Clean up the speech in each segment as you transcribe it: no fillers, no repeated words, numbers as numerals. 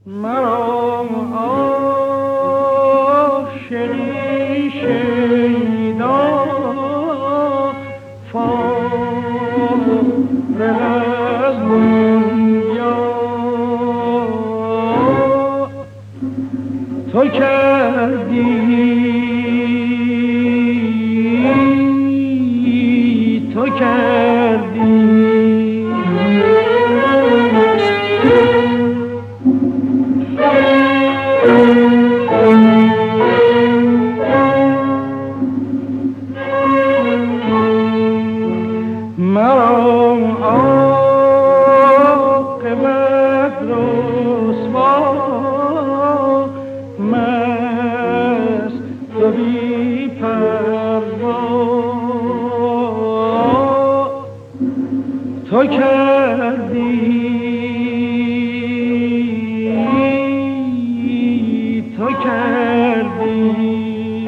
مرا عاشقی شیدا فارغ از دنیا تو کردی تو کردی تو کردی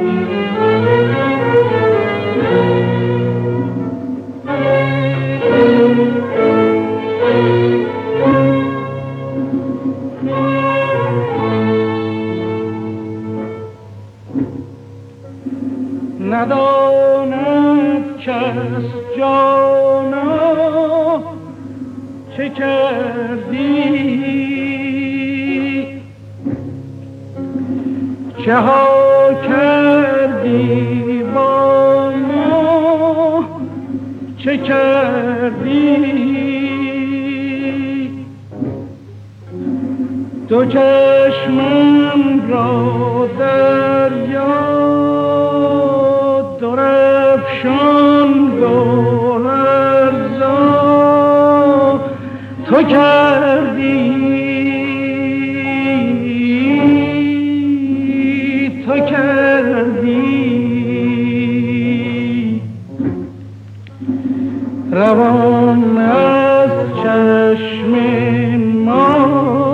نداند کس جانا چه کردی چه ها کردی با ما چه کردی دو چشمم را دریا درفشان گوهرزا تو کردی تو کردی روان از چشم ما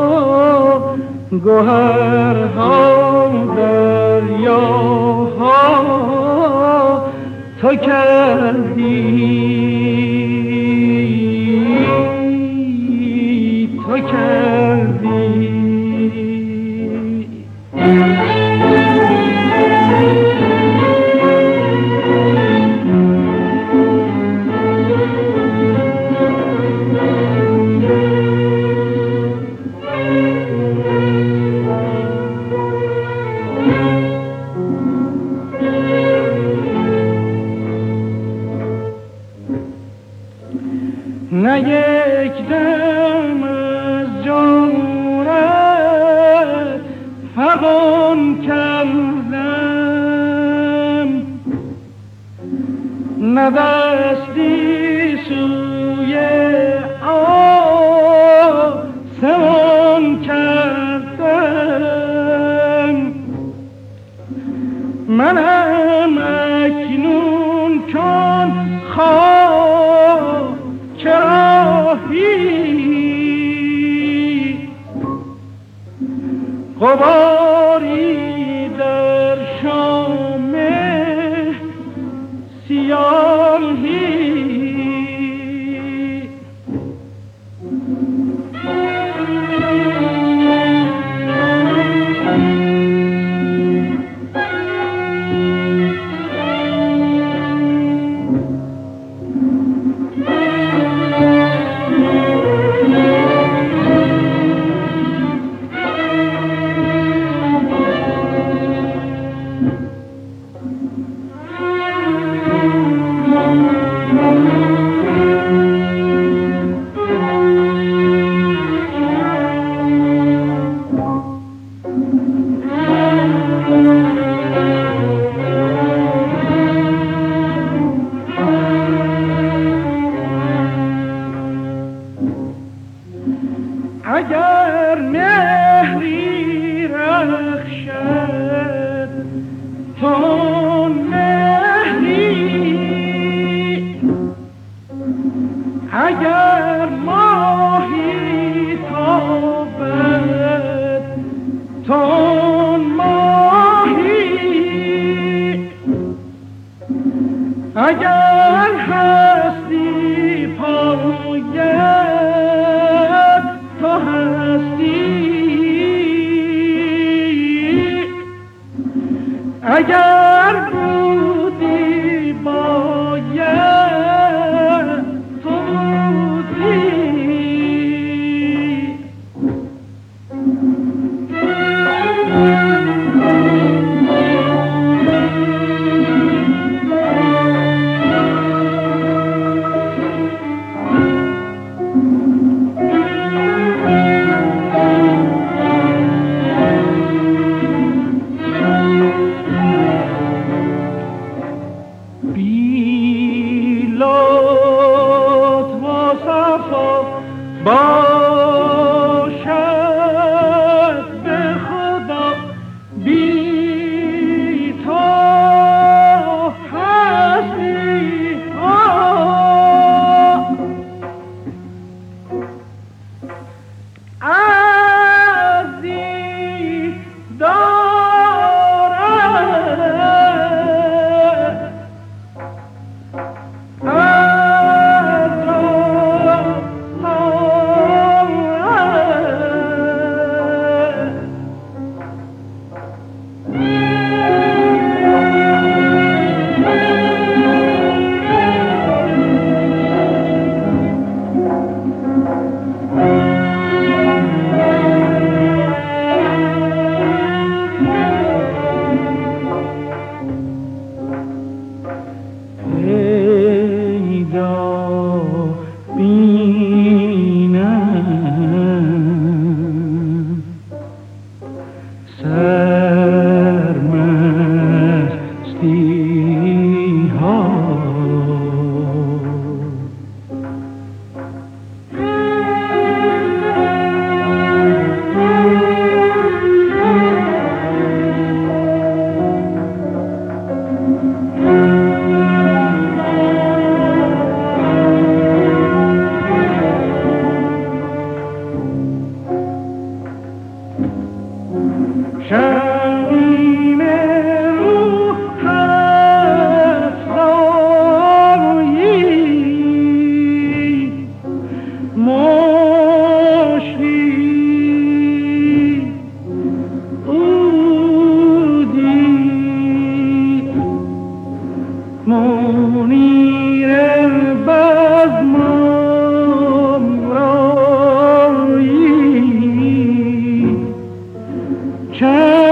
گوهرها دریاها تو کردی تو کردی نه یک دم از جانت فغان کردم نه دستی سوی آسمان کردم منم اکنون کن غباری در شام سیاهی اگر مهری رخشد تو مهری اگر ماهی تابد تو ماهی اگر هستی پاید تو هستی اگر بودی باید تو بودی. چه